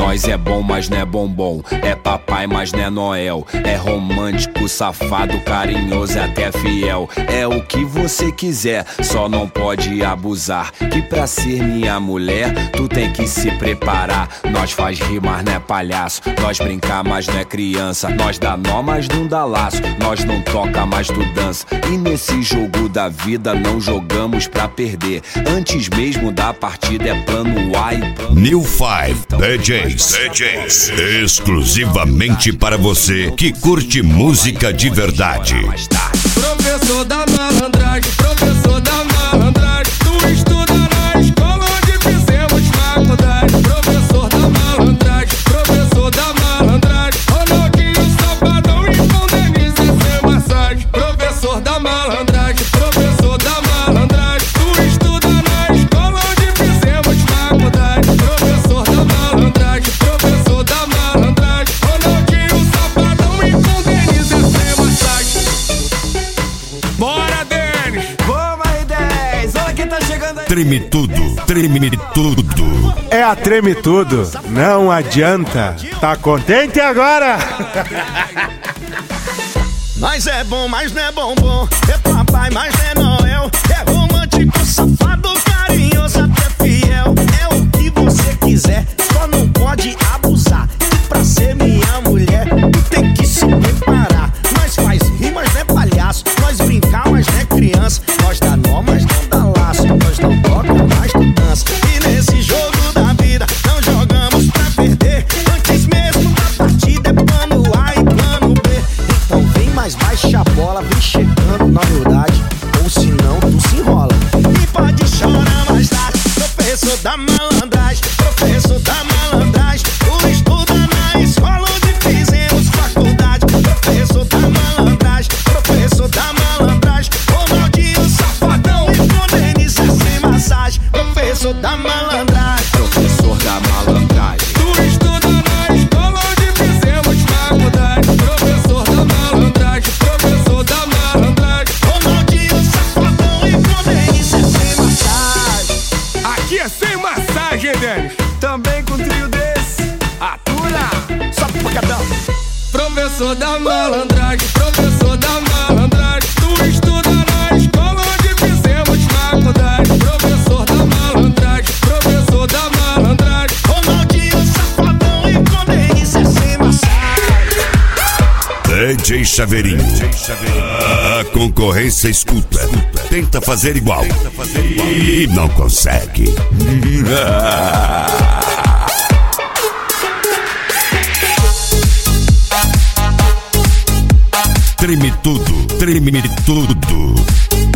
Nós é bom, mas não é bombom. É papai, mas não é Noel. É romântico, safado, carinhoso e até fiel. É o que você quiser, só não pode abusar. Que pra ser minha mulher, tu tem que se preparar. Nós faz rir, mas não é palhaço. Nós brincar, mas não é criança. Nós dá nó, mas não dá laço. Nós não toca, mas tu dança. E nesse jogo da vida não jogamos pra perder. Antes mesmo da partida é plano A e plano New 5 DJs. Exclusivamente para você que curte música de verdade. Professor da malandragem, professor da malandragem. Tu estuda na escola onde fizemos faculdade. Professor da malandragem, professor da malandragem. Ronaldinho, Safadão e com Denise sem massagem. Professor da malandragem, professor da malandragem. Tu estuda na escola onde fizemos faculdade. Professor da malandragem, professor da malandragem. Ronaldinho, Safadão e com Denise sem massagem. Bora, Denis! Vamos aí, 10! Olha quem tá chegando aí! Treme tudo, treme tudo. É a Treme Tudo, não adianta. Tá contente agora? Nós é bom, mas não é bombom. É papai, mas não é Noel. É romântico, safado, carinhoso, até fiel. É o que você quiser, só não pode abusar. E pra ser minha mulher, tu tem que se preparar. Nós faz rir, mas não é palhaço. Nós brincar, mas não é criança. Nós dá nó, mas não dá laço. Nós não toca, mas tu dança. E nesse jogo da vida, não jogamos pra perder. Antes mesmo da partida é plano A e plano B. Então vem, mas baixa a bola, vem chegando na humildade. Ou senão tu se enrola. E pode chorar mais tarde. Professor da malandragem, professor da malandragem. Tu estuda na escola onde fizemos faculdade. Professor da malandragem, professor da malandragem. Ronaldinho, Safadão e com Denise sem massagem. Professor da malandragem, professor da malandragem. Tu estuda na escola onde fizemos faculdade. Professor da malandragem, professor da malandragem. Ronaldinho, Safadão e com Denise sem massagem. Aqui é sem massagem, Denis. Também com um trio desse, atura, só pancadão. Professor da malandragem, professor da malandragem. Tu estuda na escola onde fizemos faculdade. Professor da malandragem, professor da malandragem. Ronaldinho, Safadão e com Denise sem massagem. DJ Chaveirinho. A concorrência escuta. Tenta fazer igual. E não consegue. Treme tudo, treme tudo.